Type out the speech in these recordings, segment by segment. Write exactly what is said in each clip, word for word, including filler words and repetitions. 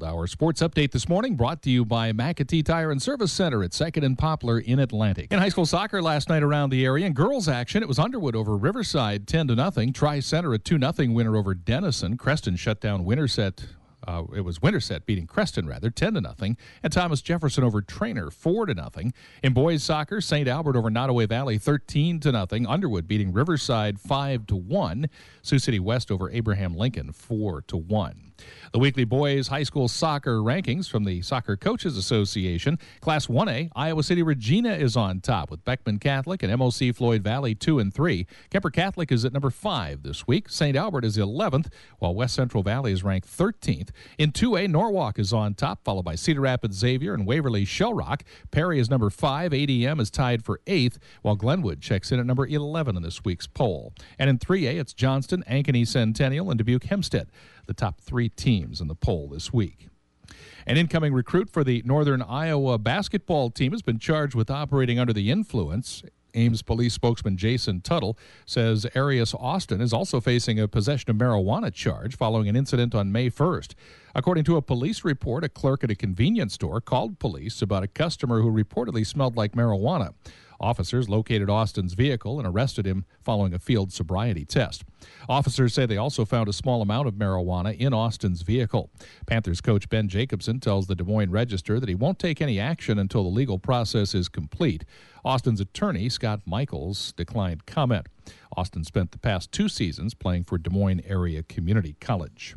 Field. Our sports update this morning brought to you by McAtee Tire and Service Center at second and Poplar in Atlantic. In high school soccer last night around the area, in girls action, it was Underwood over Riverside ten to nothing. Tri-Center a two nothing winner over Denison. Creston shut down Winterset. Uh, it was Winterset beating Creston, rather, ten to nothing. And Thomas Jefferson over Trainer, four to nothing. In boys soccer, Saint Albert over Nottoway Valley, thirteen to nothing. Underwood beating Riverside, five to one. Sioux City West over Abraham Lincoln, four to one. The weekly boys high school soccer rankings from the Soccer Coaches Association. Class one A, Iowa City Regina is on top with Beckman Catholic and M O C Floyd Valley two and three. Kemper Catholic is at number five this week. Saint Albert is eleventh, while West Central Valley is ranked thirteenth. In two A, Norwalk is on top, followed by Cedar Rapids Xavier and Waverly Shellrock. Perry is number five. A D M is tied for eighth, while Glenwood checks in at number eleven in this week's poll. And in three A, it's Johnston, Ankeny Centennial, and Dubuque Hempstead, the top three teams in the poll this week. An incoming recruit for the Northern Iowa basketball team has been charged with operating under the influence. Ames police spokesman Jason Tuttle says Arias Austin is also facing a possession of marijuana charge following an incident on May first. According to a police report, a clerk at a convenience store called police about a customer who reportedly smelled like marijuana. Officers located Austin's vehicle and arrested him following a field sobriety test. Officers say they also found a small amount of marijuana in Austin's vehicle. Panthers coach Ben Jacobson tells the Des Moines Register that he won't take any action until the legal process is complete. Austin's attorney, Scott Michaels, declined comment. Austin spent the past two seasons playing for Des Moines Area Community College.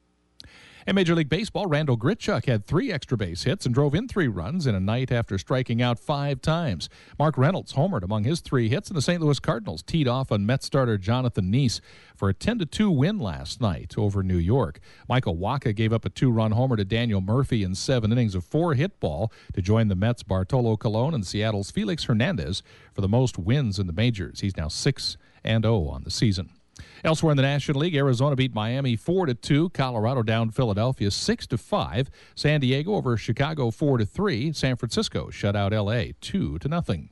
In Major League Baseball, Randall Gritchuk had three extra base hits and drove in three runs in a night after striking out five times. Mark Reynolds homered among his three hits, and the Saint Louis Cardinals teed off on Mets starter Jonathan Neese for a ten to two win last night over New York. Michael Wacha gave up a two-run homer to Daniel Murphy in seven innings of four-hit ball to join the Mets' Bartolo Colon and Seattle's Felix Hernandez for the most wins in the majors. He's now six and oh on the season. Elsewhere in the National League, Arizona beat Miami four to two. Colorado down Philadelphia six to five. San Diego over Chicago four to three. San Francisco shut out L A two to nothing.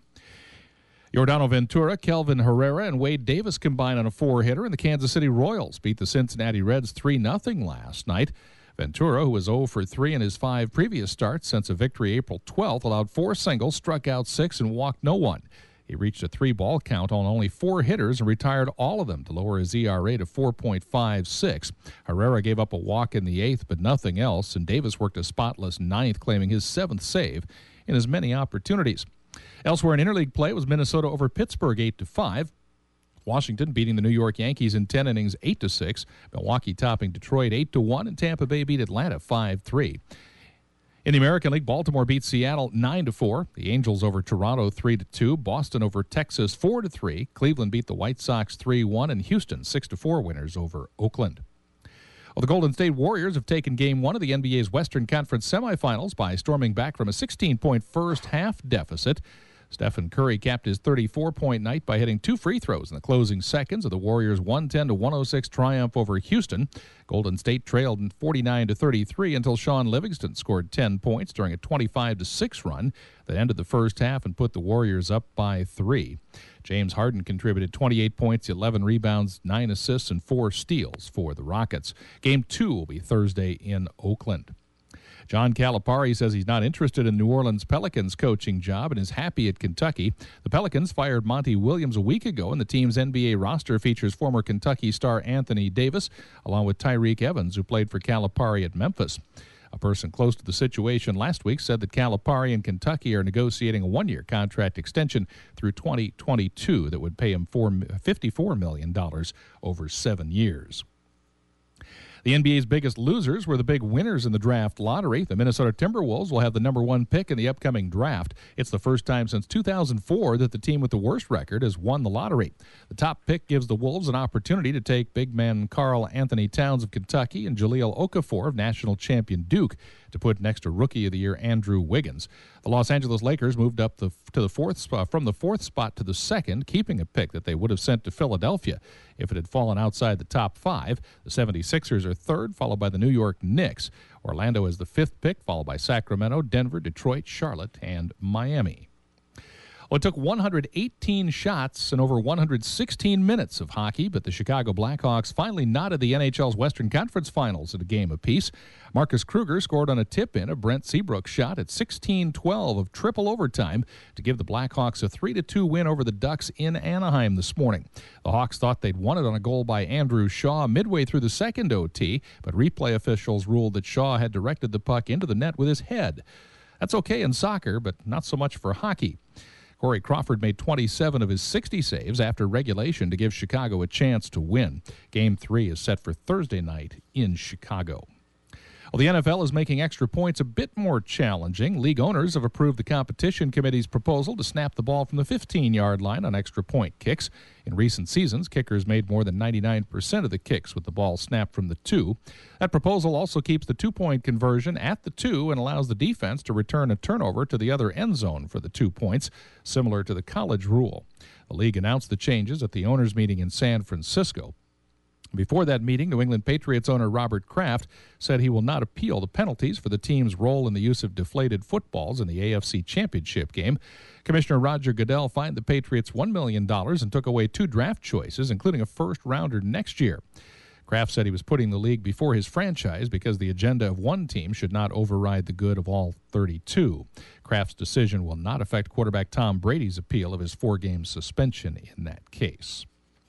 Yordano Ventura, Kelvin Herrera, and Wade Davis combined on a four-hitter, and the Kansas City Royals beat the Cincinnati Reds three nothing last night. Ventura, who was oh for three in his five previous starts since a victory April twelfth, allowed four singles, struck out six, and walked no one. He reached a three-ball count on only four hitters and retired all of them to lower his E R A to four point five six. Herrera gave up a walk in the eighth, but nothing else, and Davis worked a spotless ninth, claiming his seventh save in as many opportunities. Elsewhere in interleague play was Minnesota over Pittsburgh eight to five. Washington beating the New York Yankees in ten innings eight to six. Milwaukee topping Detroit eight to one, and Tampa Bay beat Atlanta five three. In the American League, Baltimore beat Seattle nine to four. The Angels over Toronto three to two. Boston over Texas four to three. Cleveland beat the White Sox three one, and Houston six to four winners over Oakland. Well, the Golden State Warriors have taken Game one of the N B A's Western Conference semifinals by storming back from a sixteen-point first-half deficit. Stephen Curry capped his thirty-four-point night by hitting two free throws in the closing seconds of the Warriors' one ten to one oh six triumph over Houston. Golden State trailed in forty-nine to thirty-three until Sean Livingston scored ten points during a twenty-five to six run that ended the first half and put the Warriors up by three. James Harden contributed twenty-eight points, eleven rebounds, nine assists, and four steals for the Rockets. Game two will be Thursday in Oakland. John Calipari says he's not interested in New Orleans Pelicans coaching job and is happy at Kentucky. The Pelicans fired Monty Williams a week ago, and the team's N B A roster features former Kentucky star Anthony Davis, along with Tyreek Evans, who played for Calipari at Memphis. A person close to the situation last week said that Calipari and Kentucky are negotiating a one-year contract extension through twenty twenty-two that would pay him fifty-four million dollars over seven years. The N B A's biggest losers were the big winners in the draft lottery. The Minnesota Timberwolves will have the number one pick in the upcoming draft. It's the first time since two thousand four that the team with the worst record has won the lottery. The top pick gives the Wolves an opportunity to take big man Karl Anthony Towns of Kentucky and Jahlil Okafor of national champion Duke to put next to Rookie of the Year Andrew Wiggins. The Los Angeles Lakers moved up the, to the fourth spot, from the fourth spot to the second, keeping a pick that they would have sent to Philadelphia if it had fallen outside the top five. The seventy-sixers are third, followed by the New York Knicks. Orlando is the fifth pick, followed by Sacramento, Denver, Detroit, Charlotte, and Miami. Well, it took one hundred eighteen shots and over one hundred sixteen minutes of hockey, but the Chicago Blackhawks finally knotted the N H L's Western Conference Finals at a game apiece. Marcus Kruger scored on a tip-in of Brent Seabrook's shot at sixteen twelve of triple overtime to give the Blackhawks a three to two win over the Ducks in Anaheim this morning. The Hawks thought they'd won it on a goal by Andrew Shaw midway through the second O T, but replay officials ruled that Shaw had directed the puck into the net with his head. That's okay in soccer, but not so much for hockey. Corey Crawford made twenty-seven of his sixty saves after regulation to give Chicago a chance to win. Game three is set for Thursday night in Chicago. Well, the N F L is making extra points a bit more challenging. League owners have approved the competition committee's proposal to snap the ball from the fifteen-yard line on extra point kicks. In recent seasons, kickers made more than ninety-nine percent of the kicks with the ball snapped from the two. That proposal also keeps the two-point conversion at the two and allows the defense to return a turnover to the other end zone for the two points, similar to the college rule. The league announced the changes at the owners' meeting in San Francisco. Before that meeting, New England Patriots owner Robert Kraft said he will not appeal the penalties for the team's role in the use of deflated footballs in the A F C Championship game. Commissioner Roger Goodell fined the Patriots one million dollars and took away two draft choices, including a first-rounder next year. Kraft said he was putting the league before his franchise because the agenda of one team should not override the good of all thirty-two. Kraft's decision will not affect quarterback Tom Brady's appeal of his four-game suspension in that case.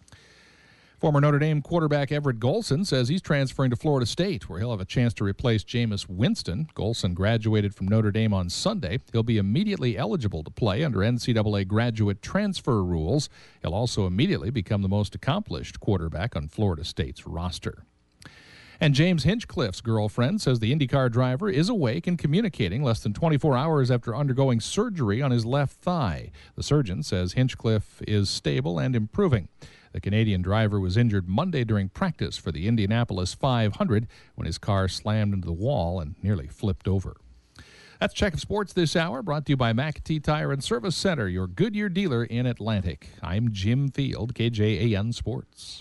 Former Notre Dame quarterback Everett Golson says he's transferring to Florida State, where he'll have a chance to replace Jameis Winston. Golson graduated from Notre Dame on Sunday. He'll be immediately eligible to play under N C double A graduate transfer rules. He'll also immediately become the most accomplished quarterback on Florida State's roster. And James Hinchcliffe's girlfriend says the IndyCar driver is awake and communicating less than twenty-four hours after undergoing surgery on his left thigh. The surgeon says Hinchcliffe is stable and improving. The Canadian driver was injured Monday during practice for the Indianapolis five hundred when his car slammed into the wall and nearly flipped over. That's Check of Sports this hour, brought to you by McAtee Tire and Service Center, your Goodyear dealer in Atlantic. I'm Jim Field, K J A N Sports.